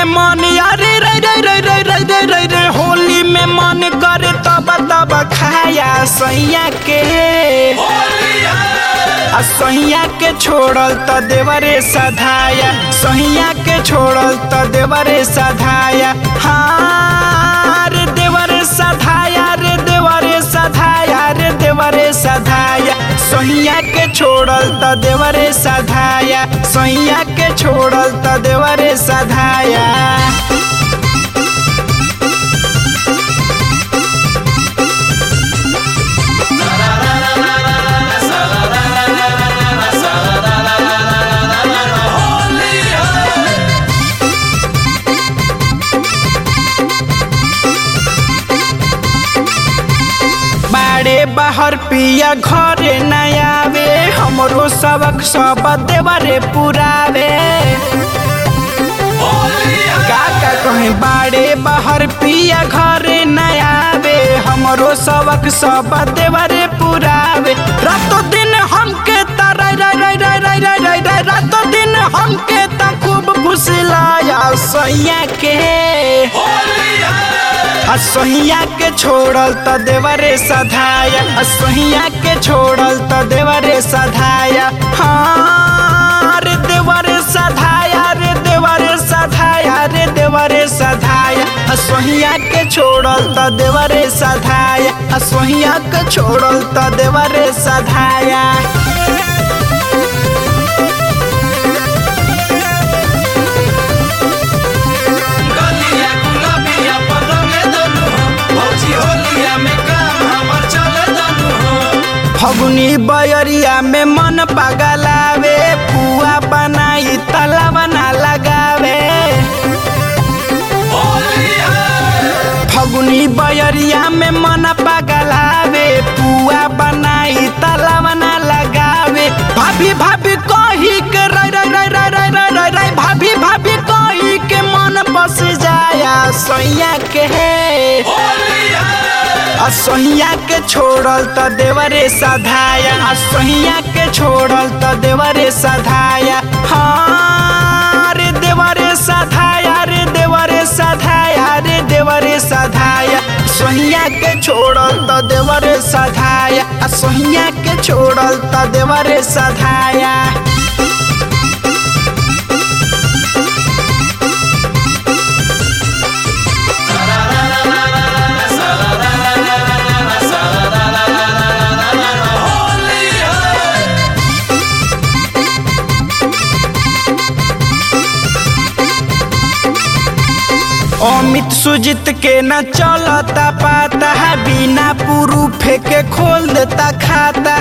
मन अरे रे रे रे रे रे रे रे रे होली में मन करे तब तब खाया सैया के सैया के छोड़ल त देवरे सधाया सैया के छोड़ल त देवरे सधाया हाँ रे देवरे सधाया रे देवरे सधाया रे देवरे सधाया सैया के छोड़ल त देवरे सधाया सैया के छोड़ल त देवरे सधाया। बाहर पिया घरे न आवे हमरो सबक सब देवरे पुरावे का कहे बाड़े बाहर पिया घरे न आवे हमरो सबक सब देवरे पुरावे रातों दिन हमके रातों दिन हमके त खूब फुसलाया सैया के सैया के छोड़ल त देवरे सधाया सैया के छोड़ल त देवरे सधाया हाँ रे देवरे सधाया रे देवरे सधाया रे देवरे सधाया सैया के छोड़ल त देवरे सधाया सैया के छोड़ल त देवरे सधाया। फगुनी बयरिया में मन पगलावे पुआ बनाई तला बना लगावे फगुनी बयरिया में मन पगलावे पुआ बनाई तला बना लगावे भाभी भाभी कही के रे भाभी भाभी कही के मन बस जाया सैया के सैया के छोड़ल त देवरे सधाया सैया के छोड़ल त देवरे सधाया हाँ रे देवरे सधाया रे देवरे सधाया रे देवरे सधाया सैया के छोड़ल त देवरे सधाया सैया के छोड़ल त देवरे सधाया। अमित सुजित के न चलता पाता बिना प्रूफ के खोल देता खाता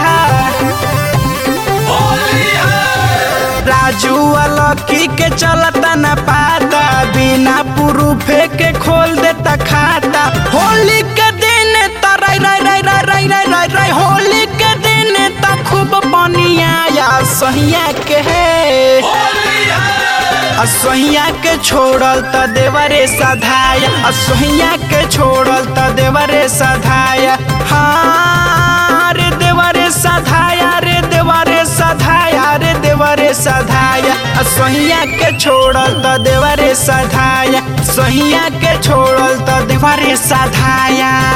राजू अलकी के चलता न पाता बिना प्रूफ के खोल देता खाता होली के दिन होली के दिन त खूब बनिया सैया के सैया के छोड़ल त देवरे सधाया सैया के छोड़ल त देवरे सधाया हाँ रे देवरे सधाया रे देवरे सधाया रे देवरे सधाया सैया के छोड़ल त देवरे सधाया सैया के छोड़ल त देवरे सधाया।